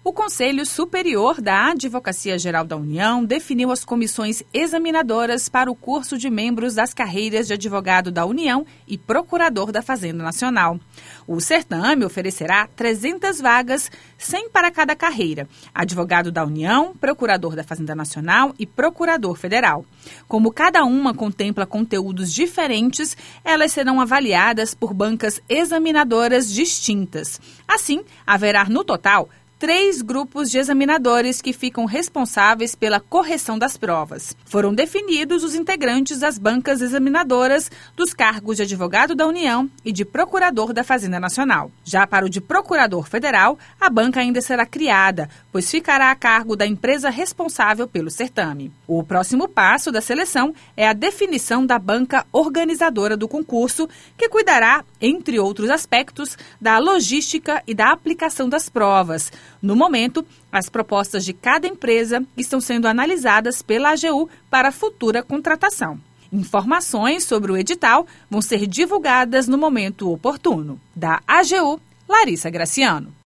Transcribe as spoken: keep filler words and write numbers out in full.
O Conselho Superior da Advocacia Geral da União definiu as comissões examinadoras para o curso de membros das carreiras de advogado da União e procurador da Fazenda Nacional. O certame oferecerá trezentas vagas, cem para cada carreira: advogado da União, procurador da Fazenda Nacional e procurador federal. Como cada uma contempla conteúdos diferentes, elas serão avaliadas por bancas examinadoras distintas. Assim, haverá no total três grupos de examinadores que ficam responsáveis pela correção das provas. Foram definidos os integrantes das bancas examinadoras dos cargos de advogado da União e de procurador da Fazenda Nacional. Já para o de procurador federal, a banca ainda será criada, pois ficará a cargo da empresa responsável pelo certame. O próximo passo da seleção é a definição da banca organizadora do concurso, que cuidará, entre outros aspectos, da logística e da aplicação das provas. No momento, as propostas de cada empresa estão sendo analisadas pela A G U para futura contratação. Informações sobre o edital vão ser divulgadas no momento oportuno. Da A G U, Larissa Graciano.